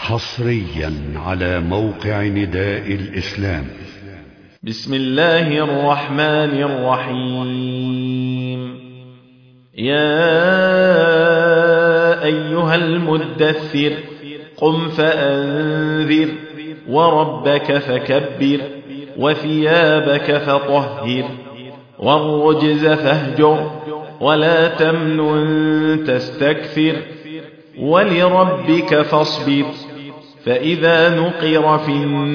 حصريا على موقع نداء الإسلام. بسم الله الرحمن الرحيم. يا أيها المدثر قم فأنذر وربك فكبر وثيابك فطهر والرجز فاهجر ولا تمنن تستكثر ولربك فاصبر فإذا نقر في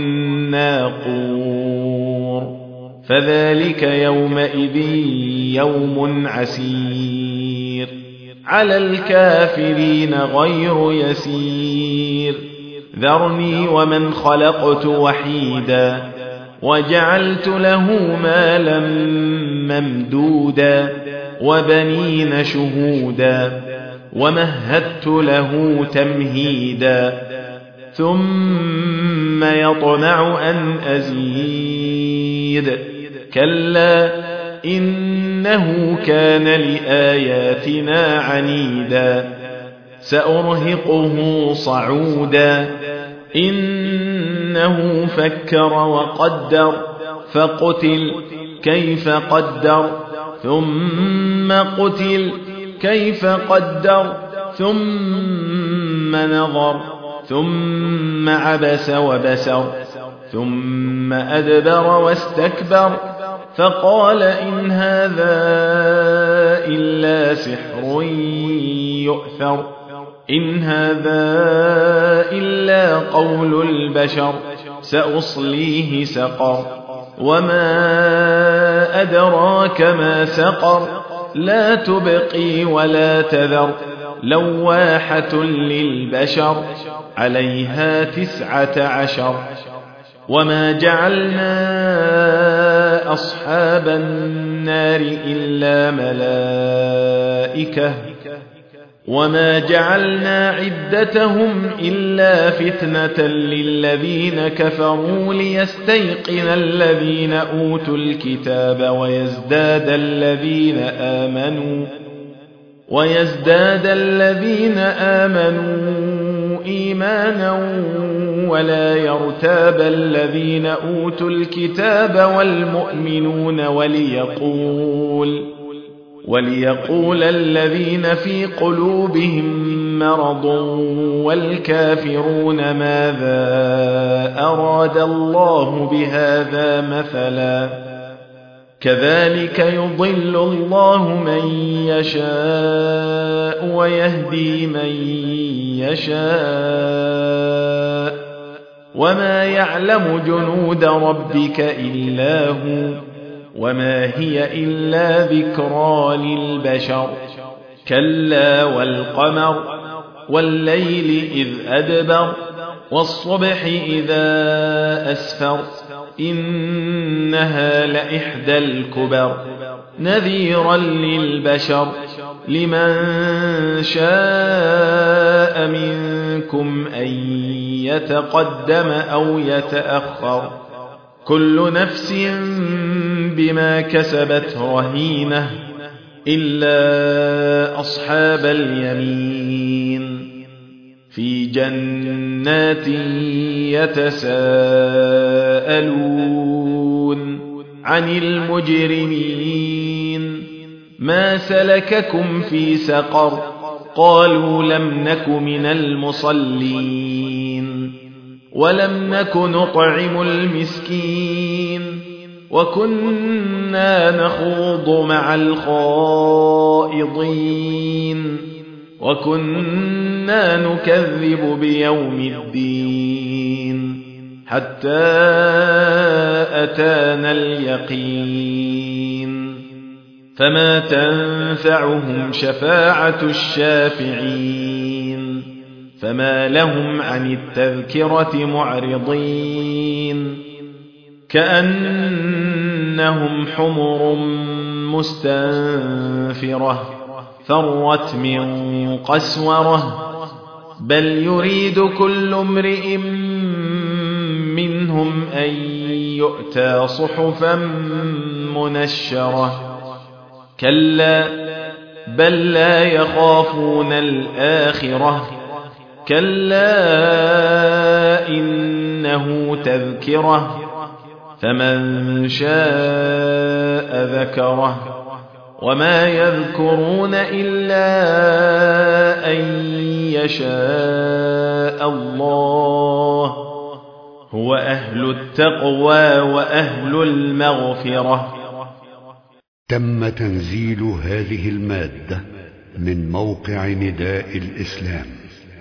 الناقور فذلك يومئذ يوم عسير على الكافرين غير يسير. ذرني ومن خلقت وحيدا وجعلت له مالا ممدودا وبنين شهودا ومهدت له تمهيدا ثم يطمع أن أزيد كلا إنه كان لآياتنا عنيدا سأرهقه صعودا إنه فكر وقدر فقتل كيف قدر ثم قتل كيف قدر ثم نظر ثم عبس وبسر ثم أدبر واستكبر فقال إن هذا إلا سحر يؤثر إن هذا إلا قول البشر سأصليه سقر وما أدراك ما سقر لا تبقي ولا تذر لواحة للبشر عليها 19 وما جعلنا أصحاب النار إلا ملائكة وما جعلنا عدتهم إلا فتنة للذين كفروا ليستيقن الذين أوتوا الكتاب ويزداد الذين آمنوا إيمانا ولا يرتاب الذين أوتوا الكتاب والمؤمنون وليقول الذين في قلوبهم مرض والكافرون ماذا أراد الله بهذا مثلا كذلك يضل الله من يشاء ويهدي من يشاء وما يعلم جنود ربك إلا هو وما هي إلا ذكرى للبشر كلا والقمر والليل إذ أدبر والصبح إذا أسفر إنها لإحدى الكبر نذيرا للبشر لمن شاء منكم أن يتقدم أو يتأخر كل نفس بما كسبت رهينة إلا أصحاب اليمين في جنات يتساءلون عن المجرمين ما سلككم في سقر قالوا لم نك من المصلين ولم نك نطعم المسكين وكنا نخوض مع الخائضين وكنا نكذب بيوم الدين حتى أتانا اليقين فما تنفعهم شفاعة الشافعين فما لهم عن التذكرة معرضين كأنهم حمر مستنفرة فرت من قسورة بل يريد كل امرئ منهم أن يؤتى صحفا منشرة كلا بل لا يخافون الآخرة كلا إنه تذكرة فمن شاء ذكره وما يذكرون إلا أن يشاء الله هو أهل التقوى وأهل المغفرة. تم تنزيل هذه المادة من موقع نداء الإسلام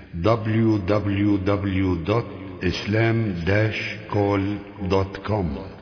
www.islam-call.com